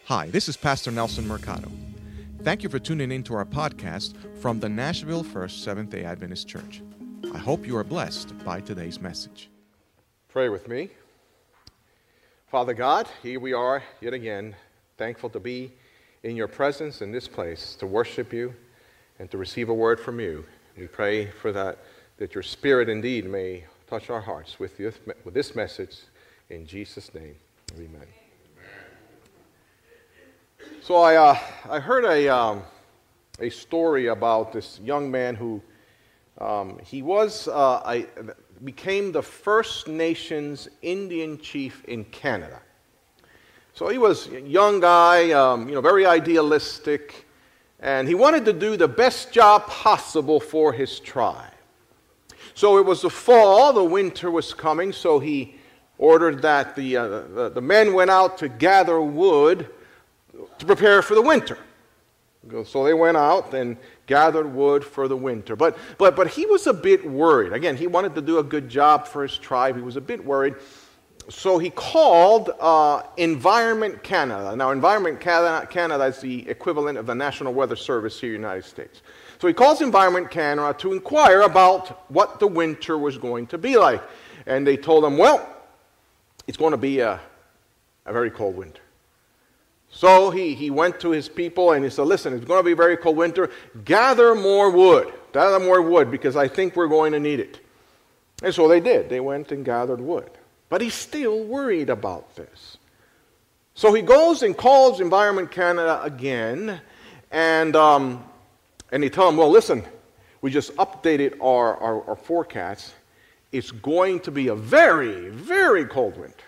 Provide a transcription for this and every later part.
Hi, this is Pastor Nelson Mercado. Thank you for tuning in to our podcast from the Nashville First Seventh-day Adventist Church. I hope you are blessed by today's message. Pray with me. Father God, here we are yet again, thankful to be in your presence in this place, to worship you and to receive a word from you. We pray for that your Spirit indeed may touch our hearts with this message in Jesus' name. Amen. So I heard a story about this young man who became the First Nations Indian chief in Canada. So he was a young guy, very idealistic, and he wanted to do the best job possible for his tribe. So it was the fall, the winter was coming, so he ordered that the men went out to gather wood to prepare for the winter. So they went out and gathered wood for the winter. But he was a bit worried. Again, he wanted to do a good job for his tribe. He was a bit worried. So he called Environment Canada. Now, Environment Canada is the equivalent of the National Weather Service here in the United States. So he calls Environment Canada to inquire about what the winter was going to be like. And they told him, well, it's going to be a very cold winter. So he went to his people and he said, listen, it's going to be a very cold winter. Gather more wood, because I think we're going to need it. And so they did. They went and gathered wood. But he's still worried about this. So he goes and calls Environment Canada again, and they tell him, well, listen, we just updated our forecast. It's going to be a very, very cold winter.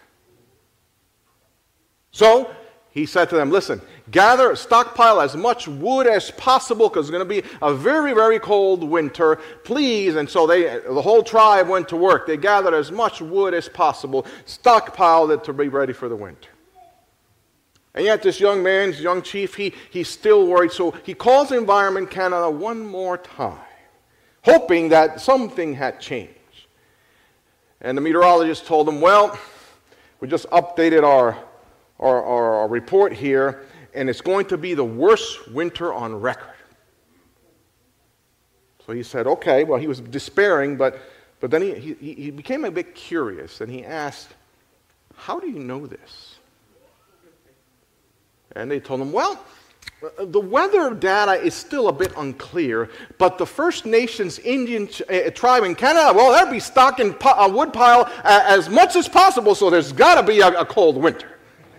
So he said to them, listen, stockpile as much wood as possible because it's going to be a very, very cold winter, please. And so the whole tribe went to work. They gathered as much wood as possible, stockpiled it to be ready for the winter. And yet this young man, this young chief, he's still worried. So he calls Environment Canada one more time, hoping that something had changed. And the meteorologist told him, well, we just updated our report here, and it's going to be the worst winter on record. So he said, okay. Well, he was despairing, but then he became a bit curious, and he asked, how do you know this? And they told him, well, the weather data is still a bit unclear, but the First Nations Indian tribe in Canada, well, they'll be stocking a wood pile as much as possible, so there's got to be a cold winter.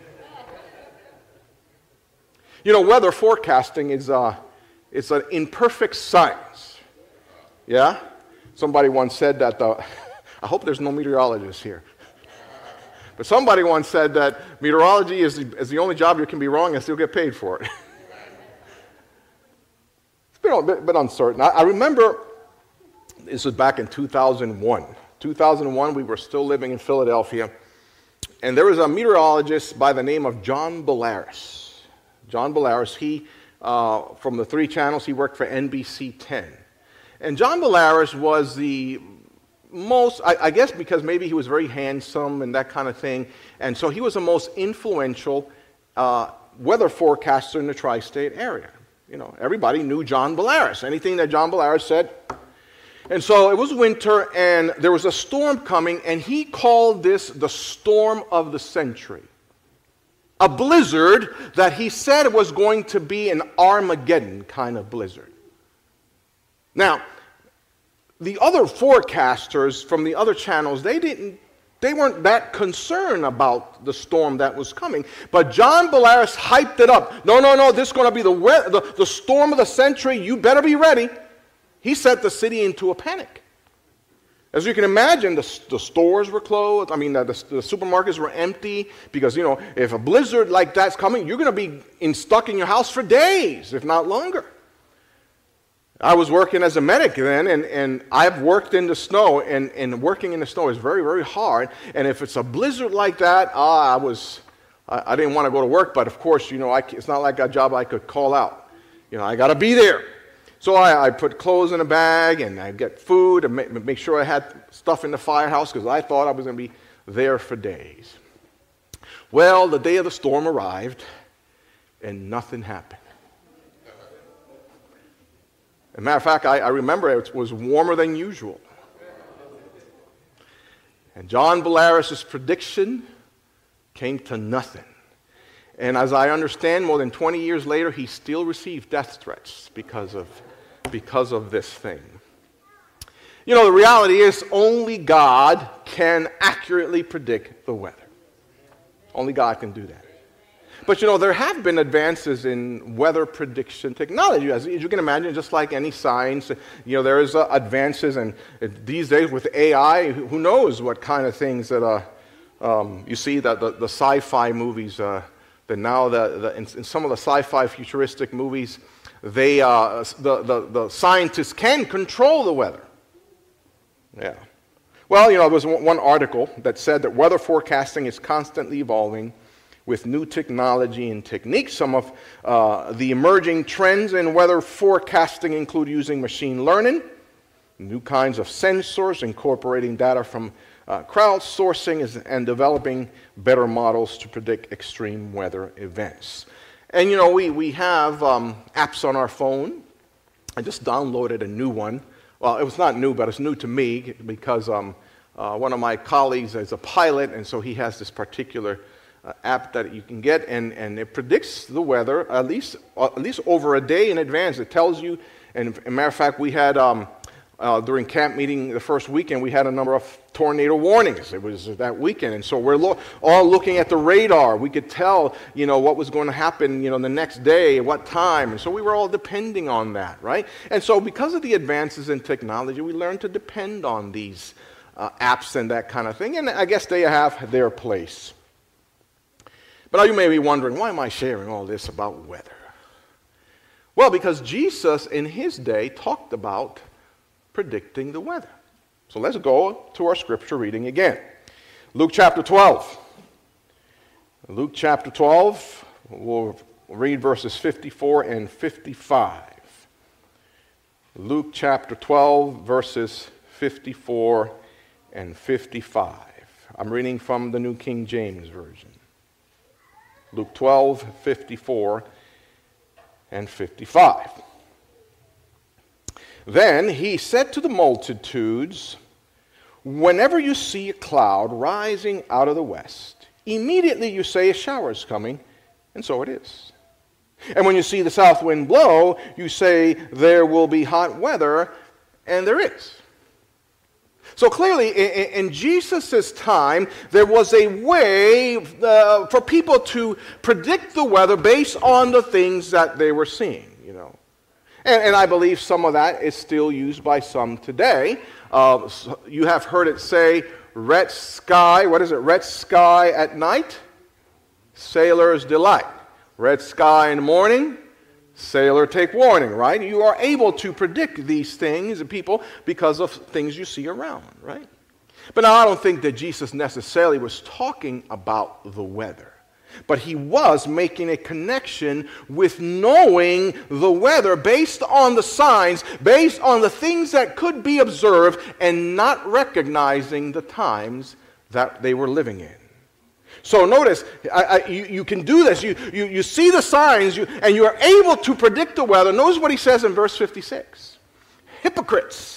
You know, weather forecasting is it's an imperfect science. Yeah? Somebody once said that, I hope there's no meteorologists here. But somebody once said that meteorology is the only job you can be wrong and still get paid for it. It's been a bit uncertain. I remember, this was back in 2001. 2001, we were still living in Philadelphia. And there was a meteorologist by the name of John Belarus. John Belarus, he, from the 3 channels, he worked for NBC 10. And John Belarus was the most, I guess because maybe he was very handsome and that kind of thing, and so he was the most influential weather forecaster in the tri-state area. You know, everybody knew John Belarus, anything that John Belarus said. And so it was winter, and there was a storm coming, and he called this the storm of the century. A blizzard that he said was going to be an Armageddon kind of blizzard. Now, the other forecasters from the other channels, they weren't that concerned about the storm that was coming. But John Belarus hyped it up. No, this is going to be the storm of the century. You better be ready. He set the city into a panic. As you can imagine, the stores were closed. I mean, the supermarkets were empty because, you know, if a blizzard like that's coming, you're going to be stuck in your house for days, if not longer. I was working as a medic then, and I've worked in the snow, and working in the snow is very, very hard. And if it's a blizzard like that, I didn't want to go to work, but of course, you know, it's not like a job I could call out. You know, I got to be there. So I put clothes in a bag, and I get food, and make sure I had stuff in the firehouse, because I thought I was going to be there for days. Well, the day of the storm arrived, and nothing happened. As a matter of fact, I remember it was warmer than usual. And John Belarus' prediction came to nothing. And as I understand, more than 20 years later, he still received death threats because of this thing. You know, the reality is only God can accurately predict the weather. Only God can do that. But you know, there have been advances in weather prediction technology. As you can imagine, just like any science, you know, there is advances, and these days with AI, who knows what kind of things that you see that the sci-fi movies, in some of the sci-fi futuristic movies, the scientists can control the weather. Yeah. Well, you know, there was one article that said that weather forecasting is constantly evolving with new technology and techniques. Some of the emerging trends in weather forecasting include using machine learning, new kinds of sensors, incorporating data from crowdsourcing, and developing better models to predict extreme weather events. And you know, we have apps on our phone. I just downloaded a new one. Well, it was not new, but it's new to me because one of my colleagues is a pilot, and so he has this particular app that you can get, and it predicts the weather at least over a day in advance. It tells you, and as a matter of fact, we had during camp meeting the first weekend, we had a number of tornado warnings. It was that weekend, and so we're all looking at the radar. We could tell, you know, what was going to happen, you know, the next day, at what time, and so we were all depending on that, right? And so because of the advances in technology, we learned to depend on these apps and that kind of thing, and I guess they have their place. But now you may be wondering, why am I sharing all this about weather? Well, because Jesus in his day talked about predicting the weather. So let's go to our scripture reading again. Luke chapter 12. Luke chapter 12, we'll read verses 54 and 55. Luke chapter 12, verses 54 and 55. I'm reading from the New King James Version. Luke 12, 54 and 55. Then he said to the multitudes, "Whenever you see a cloud rising out of the west, immediately you say a shower is coming, and so it is. And when you see the south wind blow, you say there will be hot weather, and there is." So clearly, in Jesus' time, there was a way for people to predict the weather based on the things that they were seeing, you know. And I believe some of that is still used by some today. You have heard it say, red sky, what is it? Red sky at night, sailor's delight. Red sky in the morning, sailor take warning, right? You are able to predict these things and people because of things you see around, right? But now I don't think that Jesus necessarily was talking about the weather. But he was making a connection with knowing the weather based on the signs, based on the things that could be observed, and not recognizing the times that they were living in. So notice, you can do this. You see the signs, and you are able to predict the weather. Notice what he says in verse 56. Hypocrites.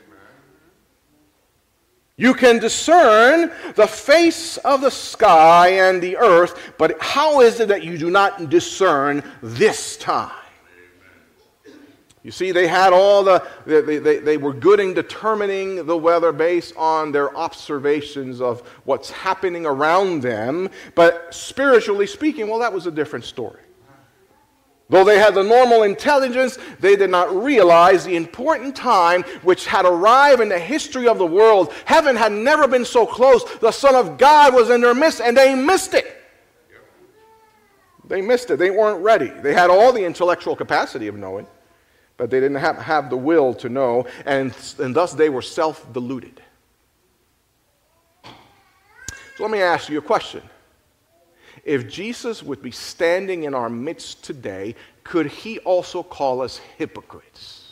You can discern the face of the sky and the earth, but how is it that you do not discern this time? You see, they had they were good in determining the weather based on their observations of what's happening around them, but spiritually speaking, well, that was a different story. Though they had the normal intelligence, they did not realize the important time which had arrived in the history of the world. Heaven had never been so close. The Son of God was in their midst, and they missed it. They missed it. They weren't ready. They had all the intellectual capacity of knowing, but they didn't have the will to know, and thus they were self-deluded. So let me ask you a question. If Jesus would be standing in our midst today, could he also call us hypocrites?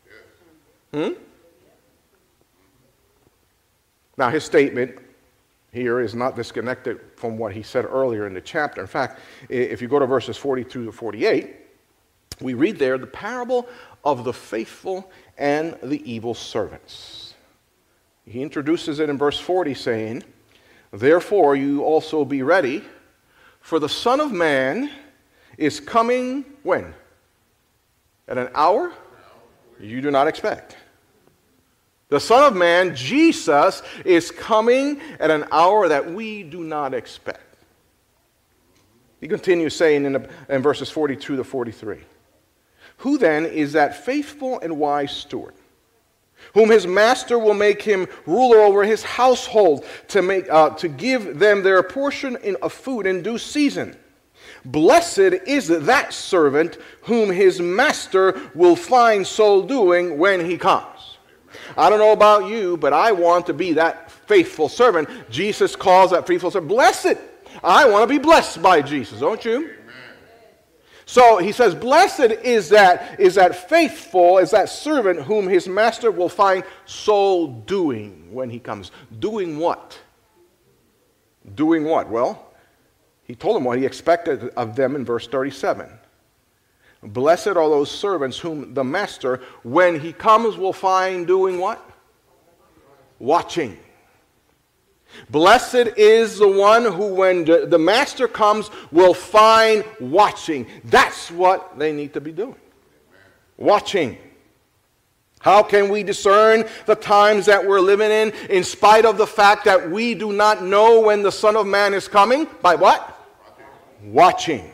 Now his statement here is not disconnected from what he said earlier in the chapter. In fact, if you go to verses 42 to 48, we read there the parable of the faithful and the evil servants. He introduces it in verse 40 saying, "Therefore you also be ready, for the Son of Man is coming," when? At an hour you do not expect. The Son of Man, Jesus, is coming at an hour that we do not expect. He continues saying in verses 42 to 43, "Who then is that faithful and wise steward, whom his master will make him ruler over his household, to give them their portion of food in due season? Blessed is that servant whom his master will find so doing when he comes." I don't know about you, but I want to be that faithful servant. Jesus calls that faithful servant blessed. I want to be blessed by Jesus, don't you? Amen. So he says, blessed is that faithful, is that servant whom his master will find so doing when he comes. Doing what? Doing what? Well, he told them what he expected of them in verse 37. Blessed are those servants whom the master, when he comes, will find doing what? Watching. Blessed is the one who, when the master comes, will find watching. That's what they need to be doing. Watching. How can we discern the times that we're living in spite of the fact that we do not know when the Son of Man is coming? By what? Watching.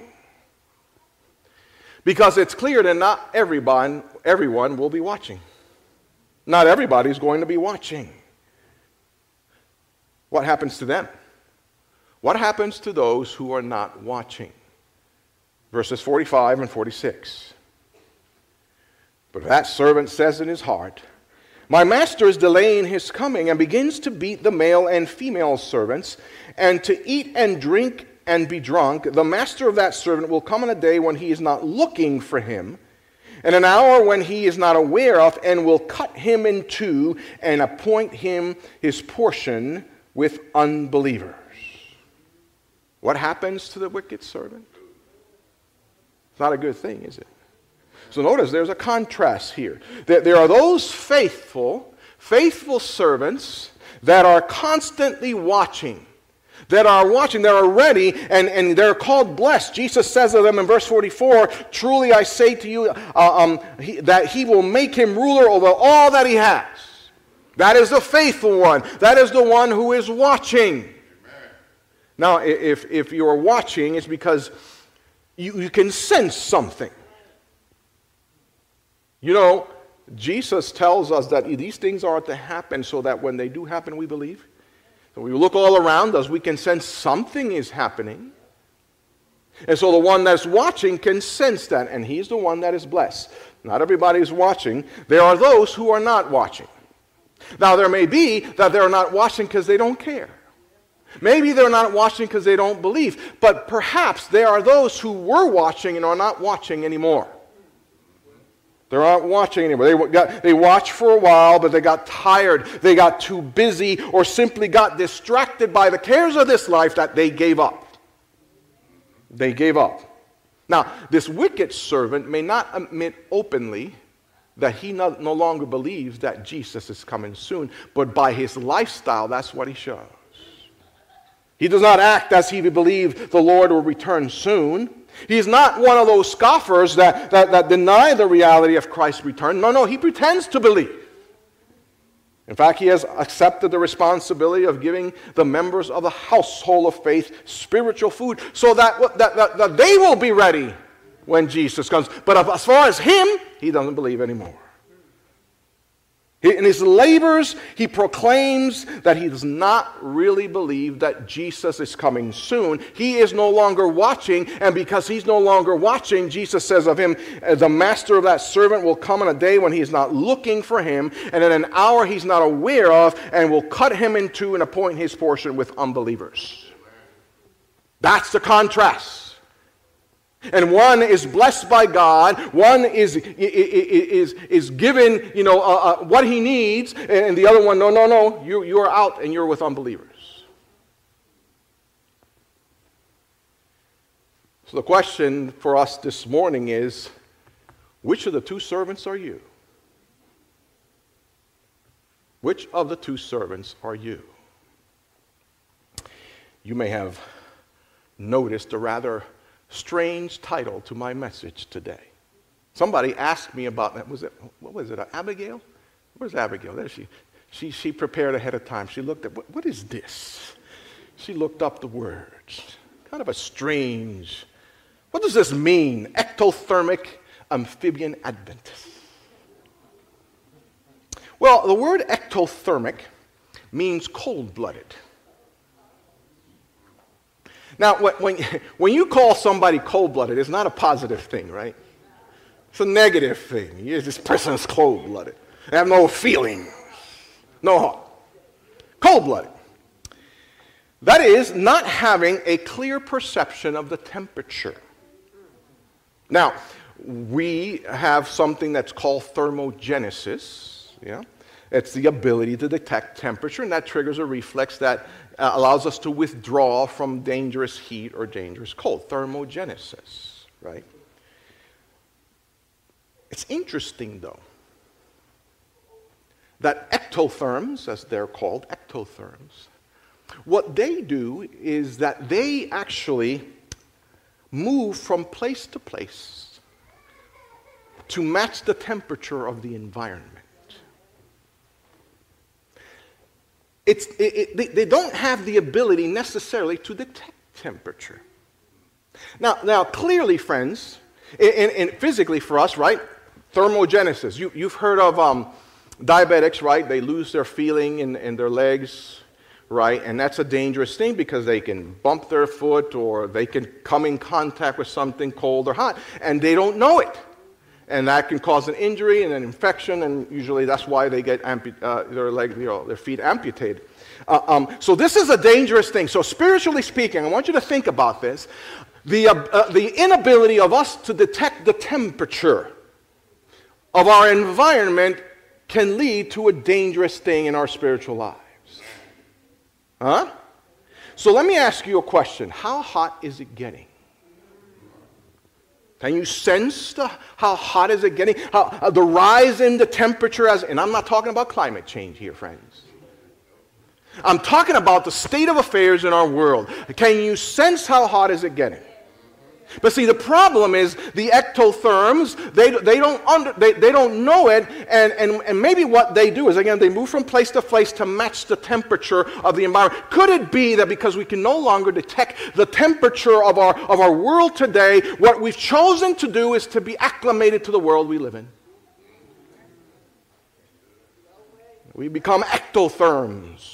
Because it's clear that not everyone will be watching. Not everybody's going to be watching. What happens to them? What happens to those who are not watching? Verses 45 and 46. But that servant says in his heart, "My master is delaying his coming," and begins to beat the male and female servants, and to eat and drink and be drunk. The master of that servant will come on a day when he is not looking for him, and an hour when he is not aware of, and will cut him in two and appoint him his portion with unbelievers. What happens to the wicked servant? It's not a good thing, is it? So notice there's a contrast here. There are those faithful servants that are constantly watching. That are ready, and they're called blessed. Jesus says of them in verse 44, "Truly I say to you, that he will make him ruler over all that he has." That is the faithful one. That is the one who is watching. Amen. Now, if you're watching, it's because you can sense something. You know, Jesus tells us that these things are to happen so that when they do happen, we believe. So we look all around us, we can sense something is happening. And so the one that's watching can sense that, and he's the one that is blessed. Not everybody is watching. There are those who are not watching. Now, there may be that they're not watching because they don't care. Maybe they're not watching because they don't believe. But perhaps there are those who were watching and are not watching anymore. They're not watching anymore. They watched for a while, but they got tired. They got too busy, or simply got distracted by the cares of this life that they gave up. They gave up. Now, this wicked servant may not admit openly that he no longer believes that Jesus is coming soon, but by his lifestyle, that's what he shows. He does not act as if he believed the Lord will return soon. He's not one of those scoffers that deny the reality of Christ's return. No, he pretends to believe. In fact, he has accepted the responsibility of giving the members of the household of faith spiritual food so that they will be ready when Jesus comes. But as far as him, he doesn't believe anymore. In his labors, he proclaims that he does not really believe that Jesus is coming soon. He is no longer watching, and because he's no longer watching, Jesus says of him, the master of that servant will come on a day when he is not looking for him, and in an hour he's not aware of, and will cut him in two and appoint his portion with unbelievers. That's the contrast. And one is blessed by God, one is given, what he needs, and the other one, no, you're out and you're with unbelievers. So the question for us this morning is, which of the two servants are you? Which of the two servants are you? You may have noticed a rather strange title to my message today. Somebody asked me about that. What was it, Abigail? Where's Abigail? There she prepared ahead of time. She looked at, what is this? She looked up the words. Kind of a strange, what does this mean? Ectothermic amphibian Adventist. Well, the word ectothermic means cold-blooded. Now, when you call somebody cold-blooded, it's not a positive thing, right? It's a negative thing. This person is cold-blooded. They have no feelings, no heart. Cold-blooded. That is, not having a clear perception of the temperature. Now, we have something that's called thermogenesis. Yeah? It's the ability to detect temperature, and that triggers a reflex that allows us to withdraw from dangerous heat or dangerous cold. Thermogenesis, right? It's interesting, though, that ectotherms, as they're called, ectotherms, what they do is that they actually move from place to place to match the temperature of the environment. They don't have the ability necessarily to detect temperature. Now clearly, friends, in physically for us, right, thermogenesis. You've heard of diabetics, right? They lose their feeling in their legs, right? And that's a dangerous thing because they can bump their foot or they can come in contact with something cold or hot, and they don't know it. And that can cause an injury and an infection, and usually that's why they get their feet amputated. So this is a dangerous thing. So spiritually speaking, I want you to think about this. The inability of us to detect the temperature of our environment can lead to a dangerous thing in our spiritual lives. Huh? So let me ask you a question. How hot is it getting? Can you sense how hot is it getting? The rise in the temperature, and I'm not talking about climate change here, friends. I'm talking about the state of affairs in our world. Can you sense how hot is it getting? But see, the problem is the ectotherms, they don't know it, and maybe what they do is, again, they move from place to place to match the temperature of the environment. Could it be that because we can no longer detect the temperature of our world today, what we've chosen to do is to be acclimated to the world we live in? We become ectotherms.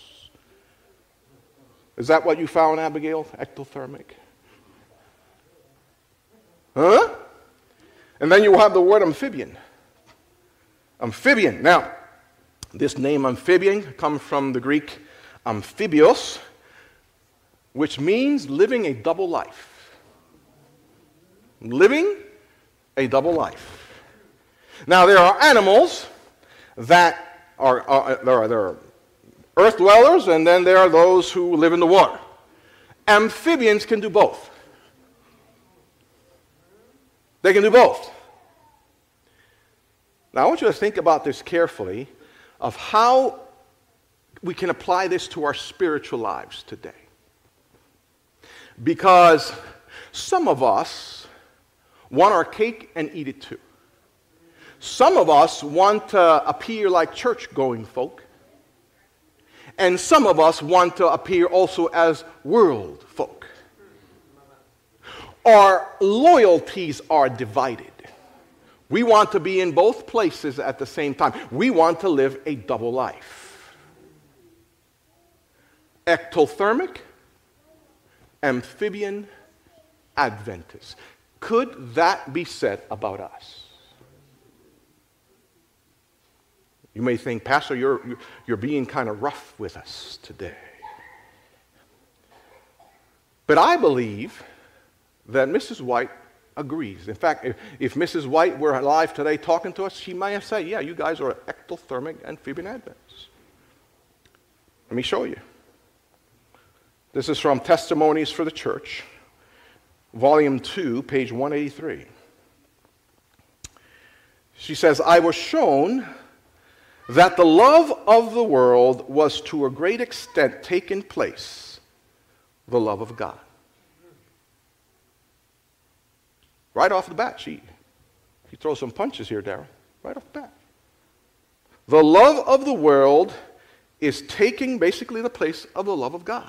Is that what you found, Abigail? Ectothermic? Huh? And then you have the word amphibian. Amphibian. Now, this name amphibian comes from the Greek amphibios, which means living a double life. Living a double life. Now, there are animals that there are earth dwellers, and then there are those who live in the water. Amphibians can do both. They can do both. Now, I want you to think about this carefully of how we can apply this to our spiritual lives today. Because some of us want our cake and eat it too. Some of us want to appear like church-going folk. And some of us want to appear also as world folk. Our loyalties are divided. We want to be in both places at the same time. We want to live a double life. Ectothermic, amphibian, Adventist. Could that be said about us? You may think, Pastor, you're being kind of rough with us today. But I believe that Mrs. White agrees. In fact, if Mrs. White were alive today talking to us, she might have said, yeah, you guys are ectothermic amphibian Adventists. Let me show you. This is from Testimonies for the Church. Volume 2, page 183. She says, I was shown that the love of the world was to a great extent taking place, the love of God. Right off the bat, she throws some punches here, Darrell. Right off the bat. The love of the world is taking basically the place of the love of God.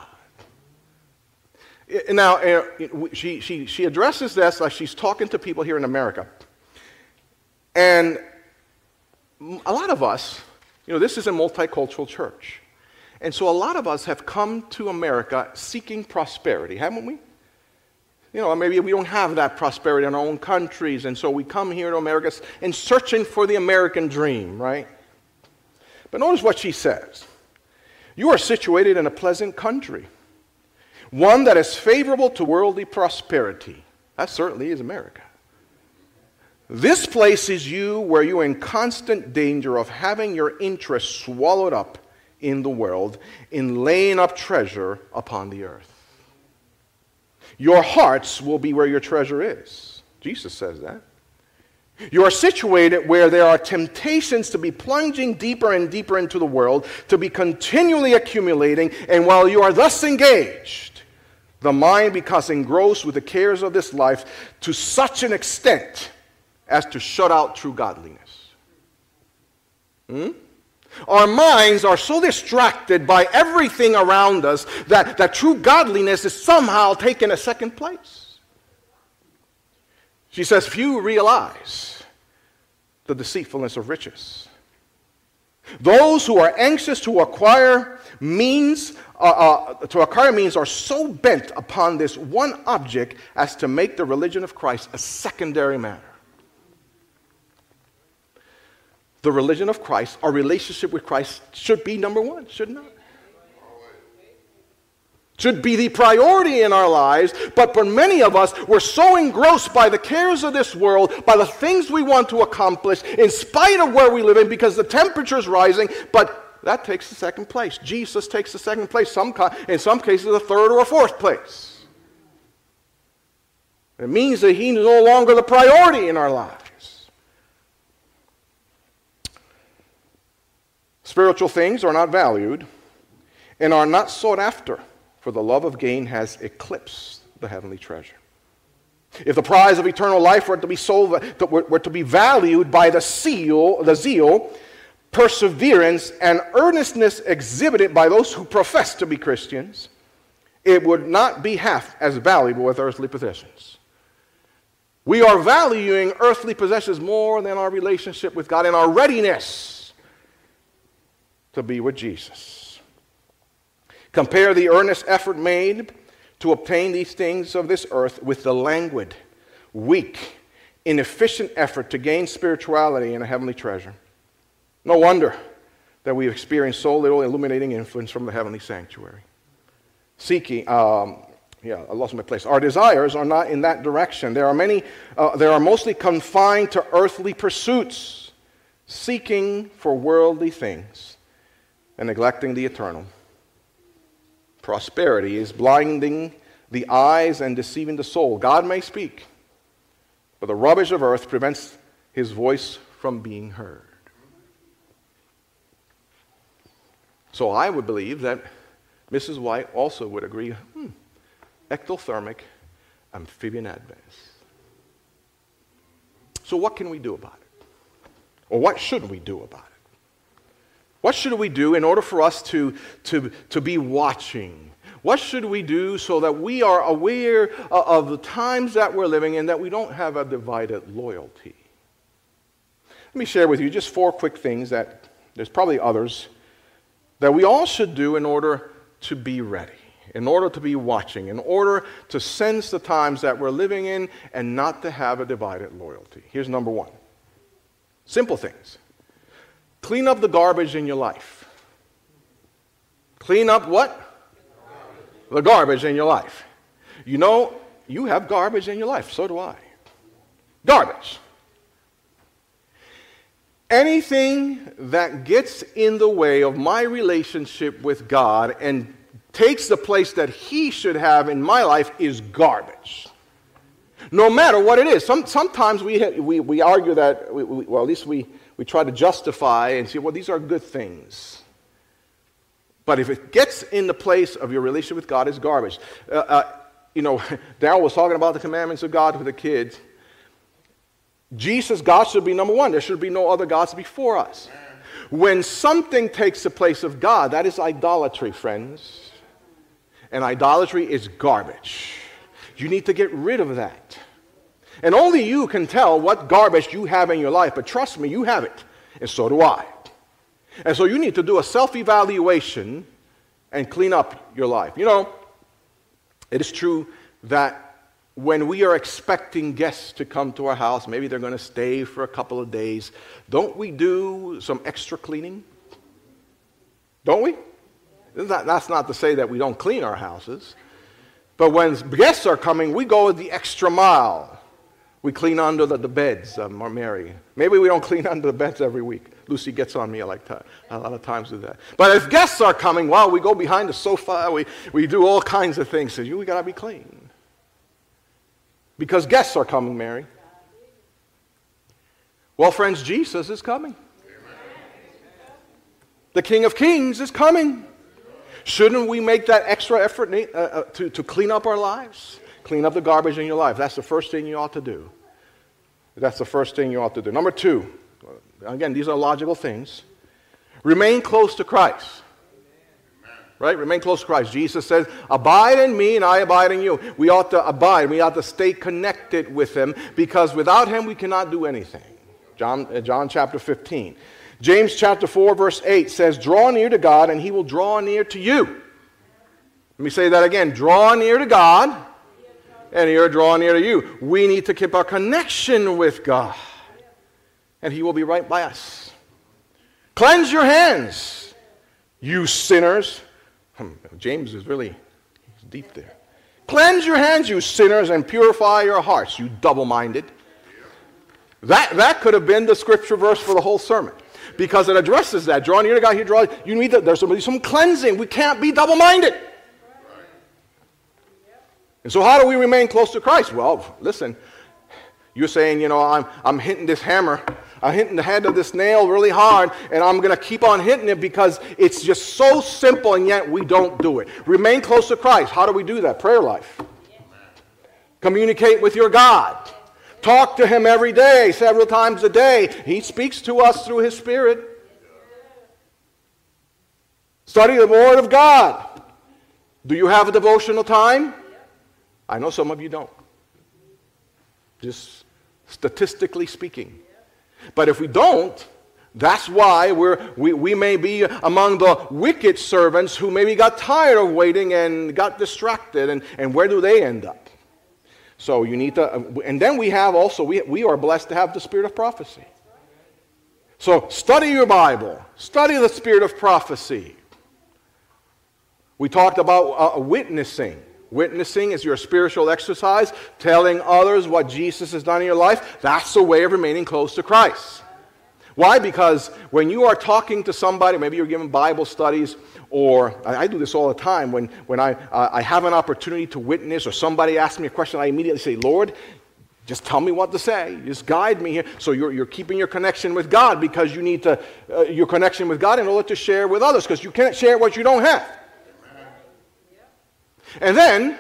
Now, she addresses this like she's talking to people here in America. And a lot of us, this is a multicultural church. And so a lot of us have come to America seeking prosperity, haven't we? Maybe we don't have that prosperity in our own countries, and so we come here to America and searching for the American dream, right? But notice what she says. You are situated in a pleasant country, one that is favorable to worldly prosperity. That certainly is America. This places you where you are in constant danger of having your interests swallowed up in the world, in laying up treasure upon the earth. Your hearts will be where your treasure is. Jesus says that. You are situated where there are temptations to be plunging deeper and deeper into the world, to be continually accumulating, and while you are thus engaged, the mind becomes engrossed with the cares of this life to such an extent as to shut out true godliness. Our minds are so distracted by everything around us that true godliness is somehow taking a second place. She says, few realize the deceitfulness of riches. Those who are anxious to acquire means are so bent upon this one object as to make the religion of Christ a secondary matter. The religion of Christ, our relationship with Christ, should be number one, should not? Should be the priority in our lives, but for many of us, we're so engrossed by the cares of this world, by the things we want to accomplish, in spite of where we live in, because the temperature is rising, but that takes the second place. Jesus takes the second place, in some cases the third or fourth place. It means that he's no longer the priority in our lives. Spiritual things are not valued and are not sought after, for the love of gain has eclipsed the heavenly treasure. If the prize of eternal life were to be valued by the zeal, perseverance, and earnestness exhibited by those who profess to be Christians, it would not be half as valuable as earthly possessions. We are valuing earthly possessions more than our relationship with God and our readiness to be with Jesus. Compare the earnest effort made to obtain these things of this earth with the languid, weak, inefficient effort to gain spirituality and a heavenly treasure. No wonder that we have experienced so little illuminating influence from the heavenly sanctuary. I lost my place. Our desires are not in that direction. They are mostly confined to earthly pursuits, seeking for worldly things and neglecting the eternal. Prosperity is blinding the eyes and deceiving the soul. God may speak, but the rubbish of earth prevents his voice from being heard. So I would believe that Mrs. White also would agree, ectothermic amphibian Adventists. So what can we do about it? Or what should we do about it? What should we do in order for us to be watching? What should we do so that we are aware of the times that we're living in, that we don't have a divided loyalty? Let me share with you just 4 quick things that, there's probably others, that we all should do in order to be ready, in order to be watching, in order to sense the times that we're living in and not to have a divided loyalty. Here's number 1. Simple things. Clean up the garbage in your life. Clean up what? The garbage in your life. You have garbage in your life. So do I. Garbage. Anything that gets in the way of my relationship with God and takes the place that he should have in my life is garbage. No matter what it is. Sometimes we argue that, well, at least we try to justify and say, well, these are good things. But if it gets in the place of your relationship with God, it's garbage. Darryl was talking about the commandments of God with the kids. God should be number one. There should be no other gods before us. When something takes the place of God, that is idolatry, friends. And idolatry is garbage. You need to get rid of that. And only you can tell what garbage you have in your life. But trust me, you have it. And so do I. And so you need to do a self-evaluation and clean up your life. It is true that when we are expecting guests to come to our house, maybe they're going to stay for a couple of days, don't we do some extra cleaning? Don't we? That's not to say that we don't clean our houses. But when guests are coming, we go the extra mile. We clean under the beds, Mary. Maybe we don't clean under the beds every week. Lucy gets on me a lot of times with that. But if guests are coming, we go behind the sofa. We do all kinds of things. So we got to be clean. Because guests are coming, Mary. Well, friends, Jesus is coming. The King of Kings is coming. Shouldn't we make that extra effort to clean up our lives? Clean up the garbage in your life. That's the first thing you ought to do. That's the first thing you ought to do. Number two, again, these are logical things. Remain close to Christ. Right? Remain close to Christ. Jesus says, abide in me and I abide in you. We ought to abide. We ought to stay connected with him because without him we cannot do anything. John chapter 15. James chapter 4 verse 8 says, draw near to God and he will draw near to you. Let me say that again. Draw near to God and he'll draw near to you. We need to keep our connection with God and he will be right by us. Cleanse your hands, you sinners. James is really deep there. Cleanse your hands, you sinners, and purify your hearts, you double-minded. That could have been the scripture verse for the whole sermon. Because it addresses that. Draw near to God, there's some cleansing. We can't be double-minded. And so how do we remain close to Christ? Well, listen, you're saying, I'm hitting this hammer. I'm hitting the head of this nail really hard, and I'm going to keep on hitting it because it's just so simple, and yet we don't do it. Remain close to Christ. How do we do that? Prayer life. Communicate with your God. Talk to him every day, several times a day. He speaks to us through his Spirit. Study the Word of God. Do you have a devotional time? I know some of you don't. Just statistically speaking. But if we don't, that's why we may be among the wicked servants who maybe got tired of waiting and got distracted. And where do they end up? So you need to, and then we have also, we are blessed to have the spirit of prophecy. So study your Bible. Study the spirit of prophecy. We talked about witnessing. Witnessing is your spiritual exercise, telling others what Jesus has done in your life. That's a way of remaining close to Christ. Why? Because when you are talking to somebody, maybe you're giving Bible studies, or I do this all the time, when I have an opportunity to witness, or somebody asks me a question, I immediately say, Lord, just tell me what to say. Just guide me here. So you're keeping your connection with God because you need to your connection with God in order to share with others, because you can't share what you don't have. And then,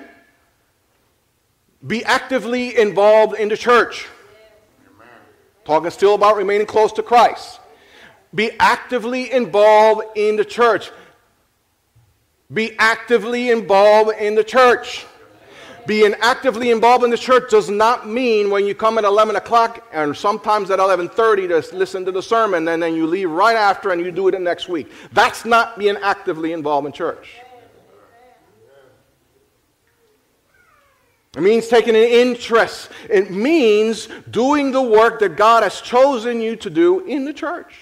be actively involved in the church. Talking still about remaining close to Christ. Be actively involved in the church. Be actively involved in the church. Being actively involved in the church does not mean when you come at 11 o'clock and sometimes at 11:30 to listen to the sermon and then you leave right after and you do it the next week. That's not being actively involved in church. It means taking an interest. It means doing the work that God has chosen you to do in the church.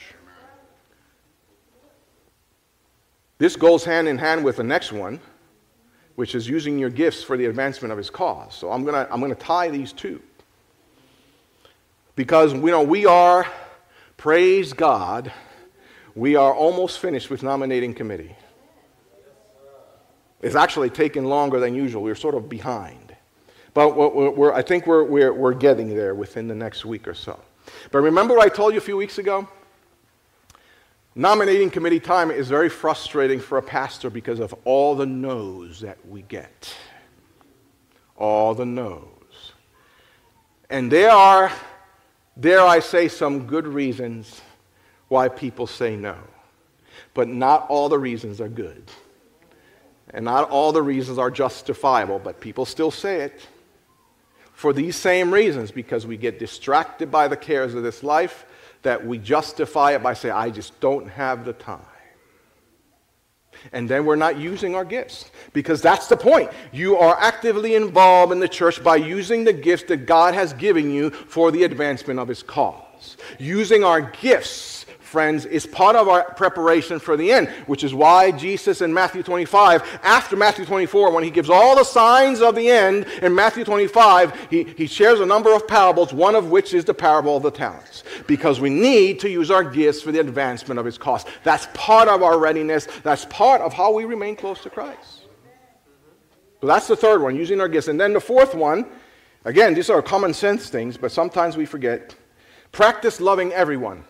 This goes hand in hand with the next one, which is using your gifts for the advancement of his cause. So I'm gonna tie these two. Because we are, praise God, we are almost finished with nominating committee. It's actually taken longer than usual. We're sort of behind. But I think we're getting there within the next week or so. But remember what I told you a few weeks ago? Nominating committee time is very frustrating for a pastor because of all the no's that we get. All the no's. And there are, dare I say, some good reasons why people say no. But not all the reasons are good. And not all the reasons are justifiable, but people still say it. For these same reasons, because we get distracted by the cares of this life, that we justify it by saying, I just don't have the time. And then we're not using our gifts. Because that's the point. You are actively involved in the church by using the gifts that God has given you for the advancement of His cause. Using our gifts, friends, is part of our preparation for the end, which is why Jesus in Matthew 25, after Matthew 24, when He gives all the signs of the end, in Matthew 25, he shares a number of parables, one of which is the parable of the talents. Because we need to use our gifts for the advancement of His cause. That's part of our readiness. That's part of how we remain close to Christ. So that's the third one, using our gifts. And then the fourth one, again, these are common sense things, but sometimes we forget. Practice loving everyone.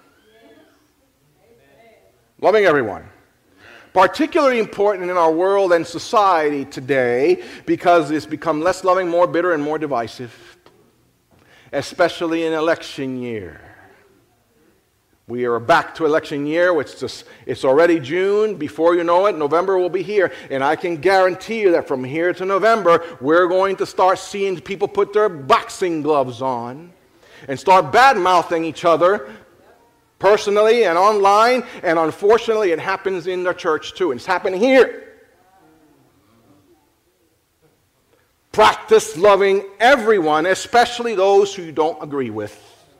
Loving everyone. Particularly important in our world and society today because it's become less loving, more bitter, and more divisive. Especially in election year. We are back to election year, it's already June. Before you know it, November will be here. And I can guarantee you that from here to November, we're going to start seeing people put their boxing gloves on and start bad-mouthing each other personally and online, and unfortunately it happens in the church too, and it's happening here. Practice loving everyone, especially those who you don't agree with.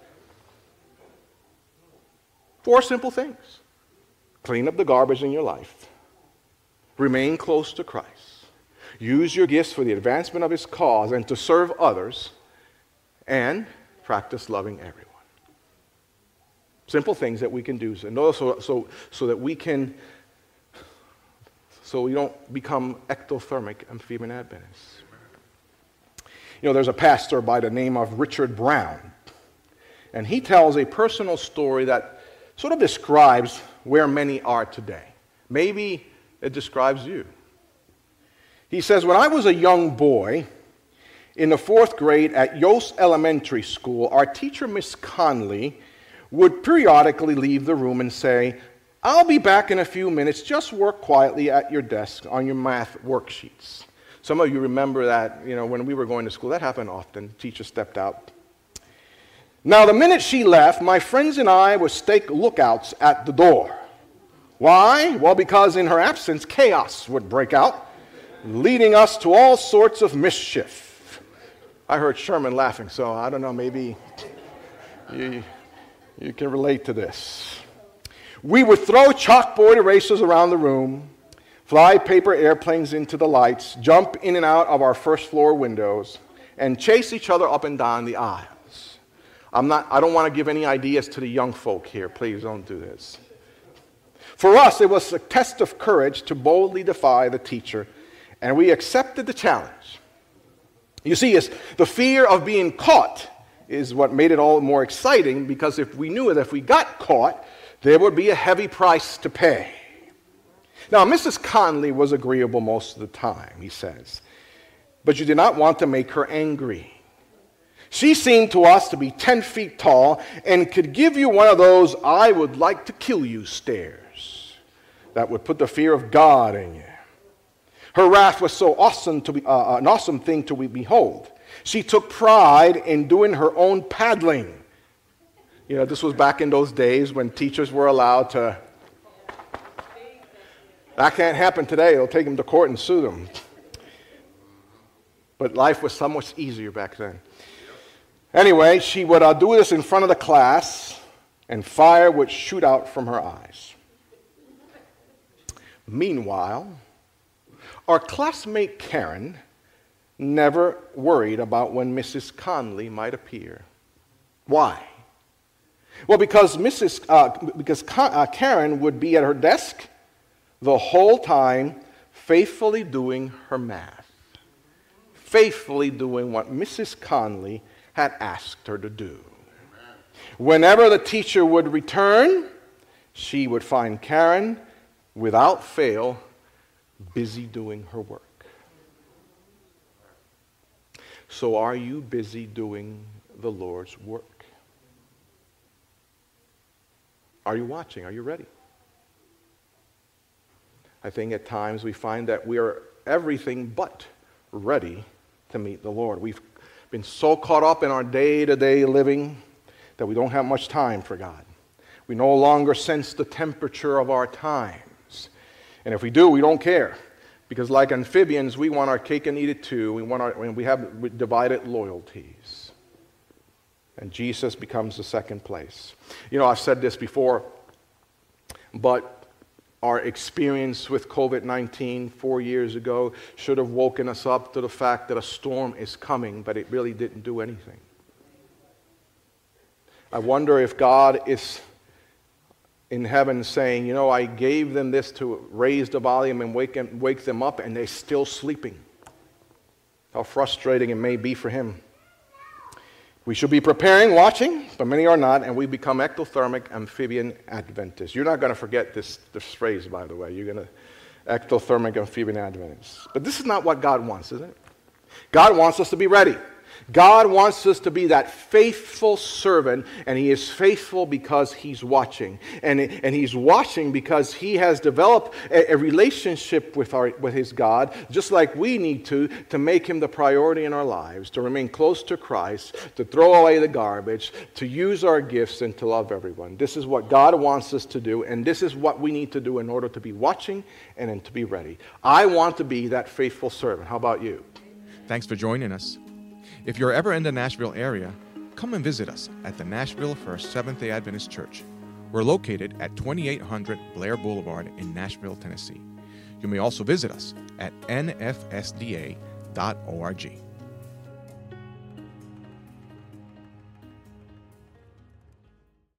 4 simple things. Clean up the garbage in your life. Remain close to Christ. Use your gifts for the advancement of His cause and to serve others, and practice loving everyone. Simple things that we can do, and also so that we can, so we don't become ectothermic amphibian Adventists. You know, there's a pastor by the name of Richard Brown, and he tells a personal story that sort of describes where many are today. Maybe it describes you. He says, when I was a young boy in the 4th grade at Yost Elementary School, our teacher, Miss Conley, would periodically leave the room and say, I'll be back in a few minutes, just work quietly at your desk on your math worksheets. Some of you remember that, when we were going to school, that happened often. Teacher stepped out. Now, the minute she left, my friends and I would stake lookouts at the door. Why? Well, because in her absence, chaos would break out, leading us to all sorts of mischief. I heard Sherman laughing, so I don't know, maybe you can relate to this. We would throw chalkboard erasers around the room, fly paper airplanes into the lights, jump in and out of our first floor windows, and chase each other up and down the aisles. I don't want to give any ideas to the young folk here. Please don't do this. For us, it was a test of courage to boldly defy the teacher, and we accepted the challenge. You see, it's the fear of being caught is what made it all more exciting, because if we knew that if we got caught, there would be a heavy price to pay. Now, Mrs. Conley was agreeable most of the time, he says, but you did not want to make her angry. She seemed to us to be 10 feet tall and could give you one of those I would like to kill you stares that would put the fear of God in you. Her wrath was so awesome an awesome thing to behold. She took pride in doing her own paddling. This was back in those days when teachers were allowed to. That can't happen today. They'll take them to court and sue them. But life was so much easier back then. Anyway, she would do this in front of the class, and fire would shoot out from her eyes. Meanwhile, our classmate Karen never worried about when Mrs. Conley might appear. Why? Well, because Karen would be at her desk the whole time, faithfully doing her math. faithfully doing what Mrs. Conley had asked her to do. Whenever the teacher would return, she would find Karen, without fail, busy doing her work. So are you busy doing the Lord's work? Are you watching? Are you ready? I think at times we find that we are everything but ready to meet the Lord. We've been so caught up in our day-to-day living that we don't have much time for God. We no longer sense the temperature of our times. And if we do, we don't care. Because like amphibians, we want our cake and eat it too. We have divided loyalties. And Jesus becomes the second place. You know, I've said this before, but our experience with COVID-19 4 years ago should have woken us up to the fact that a storm is coming, but it really didn't do anything. I wonder if God is in heaven saying, you know, I gave them this to raise the volume and wake them up, and they're still sleeping. How frustrating it may be for him. We should be preparing, watching, but many are not, and we become ectothermic amphibian Adventists. You're not going to forget this phrase, by the way. You're going to ectothermic amphibian Adventists. But this is not what God wants, is it? God wants us to be ready. God wants us to be that faithful servant, and he is faithful because he's watching. And he's watching because he has developed a relationship with his God, just like we need to make him the priority in our lives, to remain close to Christ, to throw away the garbage, to use our gifts, and to love everyone. This is what God wants us to do, and this is what we need to do in order to be watching and to be ready. I want to be that faithful servant. How about you? Thanks for joining us. If you're ever in the Nashville area, come and visit us at the Nashville First Seventh-day Adventist Church. We're located at 2800 Blair Boulevard in Nashville, Tennessee. You may also visit us at nfsda.org.